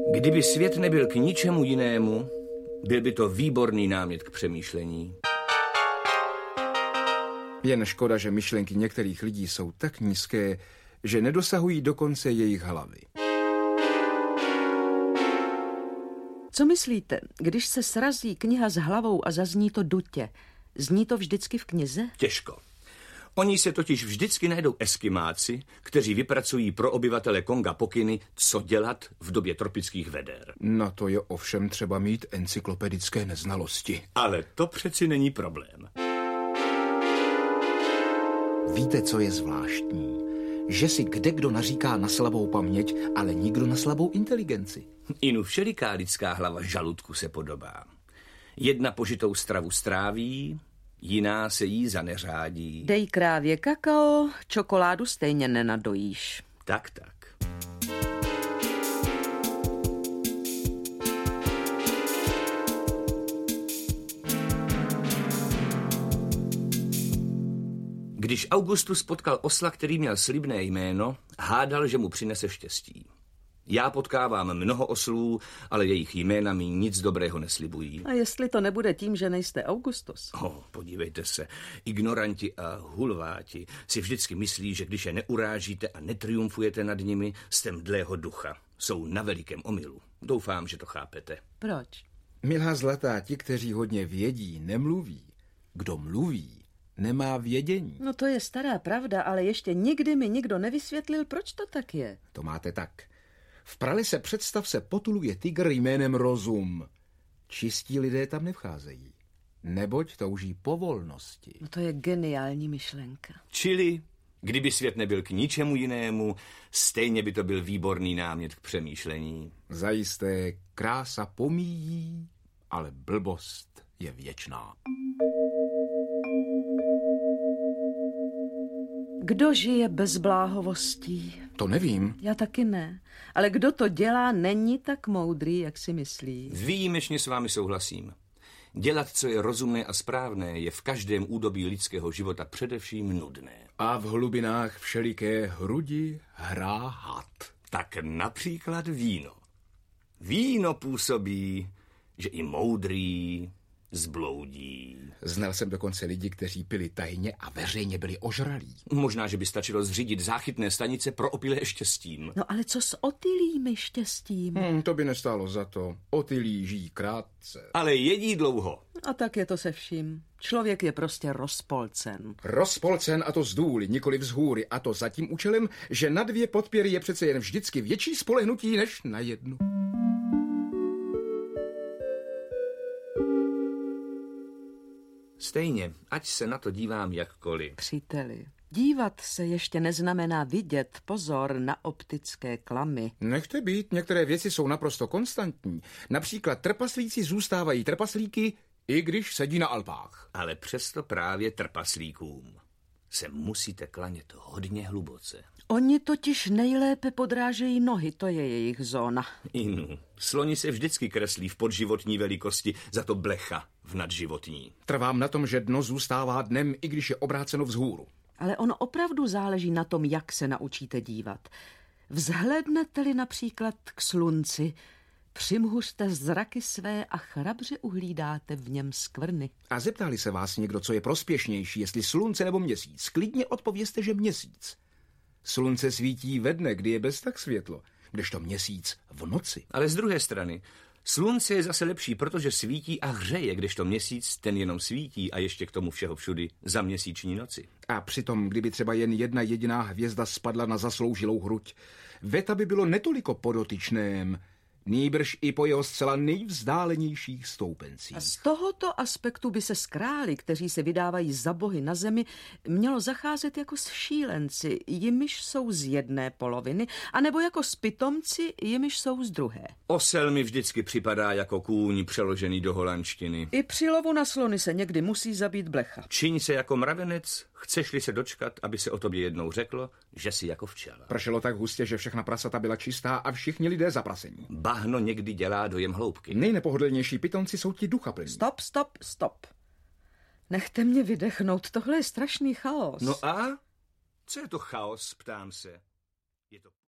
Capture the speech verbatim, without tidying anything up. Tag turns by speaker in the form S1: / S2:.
S1: Kdyby svět nebyl k ničemu jinému, byl by to výborný námět k přemýšlení.
S2: Jen škoda, že myšlenky některých lidí jsou tak nízké, že nedosahují dokonce jejich hlavy.
S3: Co myslíte, když se srazí kniha s hlavou a zazní to dutě, zní to vždycky v knize?
S1: Těžko. Oni se totiž vždycky najdou eskimáci, kteří vypracují pro obyvatele Konga pokyny, co dělat v době tropických veder.
S2: Na to je ovšem třeba mít encyklopedické neznalosti.
S1: Ale to přeci není problém.
S2: Víte, co je zvláštní? Že si kdekdo naříká na slabou paměť, ale nikdo na slabou inteligenci.
S1: Inu všeliká lidská hlava žaludku se podobá. Jedna požitou stravu stráví, jiná se jí zaneřádí.
S3: Dej krávě kakao, čokoládu stejně nenadojíš.
S1: Tak, tak. Když Augustus potkal osla, který měl slibné jméno, hádal, že mu přinese štěstí. Já potkávám mnoho oslů, ale jejich jména mi nic dobrého neslibují.
S3: A jestli to nebude tím, že nejste Augustus?
S1: Oh, podívejte se, ignoranti a hulváti si vždycky myslí, že když je neurážíte a netriumfujete nad nimi, jste mdlého ducha. Jsou na velikém omylu. Doufám, že to chápete.
S3: Proč?
S2: Milá zlatá, ti, kteří hodně vědí, nemluví. Kdo mluví, nemá vědění.
S3: No to je stará pravda, ale ještě nikdy mi nikdo nevysvětlil, proč to tak je.
S2: To máte tak. V pralese představ se potuluje tygr jménem Rozum. Čistí lidé tam nevcházejí, neboť touží po volnosti.
S3: No to je geniální myšlenka.
S1: Čili, kdyby svět nebyl k ničemu jinému, stejně by to byl výborný námět k přemýšlení.
S2: Zajisté krása pomíjí, ale blbost je věčná.
S3: Kdo žije bez bláhovostí?
S2: To nevím.
S3: Já taky ne. Ale kdo to dělá, není tak moudrý, jak si myslí.
S1: Výjimečně s vámi souhlasím. Dělat, co je rozumné a správné, je v každém údobí lidského života především nudné.
S2: A v hlubinách všeliké hrudi hrá had.
S1: Tak například víno. Víno působí, že i moudrý zbloudí.
S2: Znal jsem dokonce lidi, kteří pili tajně a veřejně byli ožralí.
S1: Možná, že by stačilo zřídit záchytné stanice pro opilé štěstím.
S3: No ale co s otylými štěstím?
S2: Hmm, to by nestálo za to. Otylí žijí krátce.
S1: Ale jedí dlouho.
S3: A tak je to se vším. Člověk je prostě rozpolcen.
S2: Rozpolcen, a to z důly, nikoli vzhůry, a to za tím účelem, že na dvě podpěry je přece jen vždycky větší spolehnutí než na jednu.
S1: Stejně, ať se na to dívám jakkoliv.
S3: Příteli, dívat se ještě neznamená vidět. Pozor na optické klamy.
S2: Nechte být, některé věci jsou naprosto konstantní. Například trpaslíci zůstávají trpaslíky, i když sedí na Alpách.
S1: Ale přesto právě trpaslíkům se musíte klanět hodně hluboce.
S3: Oni totiž nejlépe podrážejí nohy, to je jejich zóna.
S1: Inu, sloni se vždycky kreslí v podživotní velikosti, za to blecha v nadživotní.
S2: Trvám na tom, že dno zůstává dnem, i když je obráceno vzhůru.
S3: Ale ono opravdu záleží na tom, jak se naučíte dívat. Vzhlédnete-li například k slunci, přimhuřte zraky své a chrabře uhlídáte v něm skvrny.
S2: A zeptali se vás někdo, co je prospěšnější, jestli slunce nebo měsíc, klidně odpovězte, že měsíc. Slunce svítí ve dne, kdy je bez tak světlo, kdežto měsíc v noci.
S1: Ale z druhé strany, slunce je zase lepší, protože svítí a hřeje, kdežto měsíc ten jenom svítí a ještě k tomu všeho všudy za měsíční noci.
S2: A přitom, kdyby třeba jen jedna jediná hvězda spadla na zasloužilou hruď, věta by bylo netoliko podotyčném, nýbrž i po jeho zcela nejvzdálenějších stoupencích.
S3: A z tohoto aspektu by se s králi, kteří se vydávají za bohy na zemi, mělo zacházet jako s šílenci, jimiž jsou z jedné poloviny, anebo jako s pitomci, jimiž jsou z druhé.
S1: Osel mi vždycky připadá jako kůň přeložený do holandštiny.
S3: I při lovu na slony se někdy musí zabít blecha.
S1: Čiň se jako mravenec, chceš-li se dočkat, aby se o tobě jednou řeklo, že jsi jako včela.
S2: Pršelo tak hustě, že všechna prasata byla čistá a všichni lidé zaprasení.
S1: Bahno někdy dělá dojem hloubky.
S2: Nejnepohodlnější pitomci jsou ti duchaplní.
S3: Stop, stop, stop. Nechte mě vydechnout, tohle je strašný chaos.
S1: No a? Co je to chaos, ptám se. Je to...